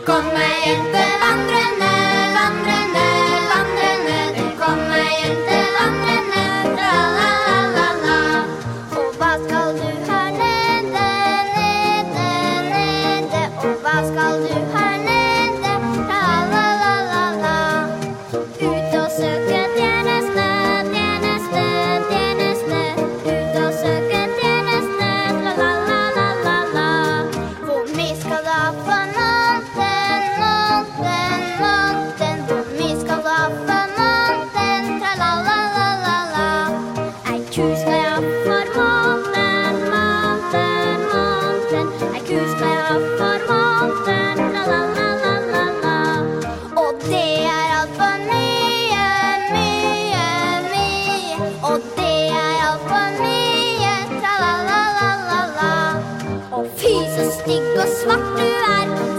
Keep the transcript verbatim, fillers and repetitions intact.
kommer jente vandrende, vandrende, vandrende. Det kommer jente vandrende, tra-la-la-la-la. Og hva skal du her nede, nede, nede? Og hva skal du her nede, tra-la-la-la-la? Ut og søke tjeneste, tjeneste, tjeneste. Ut og søke tjeneste, tra-la-la-la-la-la. Hvor mye skal du ha for måneden, måneden, måneden? Hvor mye skal du ha for måneden, tra-la-la-la-la-la? Ei ku skal jeg ha for måneden, måneden, måneden. Ei ku skal jeg ha for måneden, tra-la-la-la-la-la. Og det er alt for mye, mye, mye. Og det er alt for mye, tra-la-la-la-la-la. Og fy så stygg og svart du er,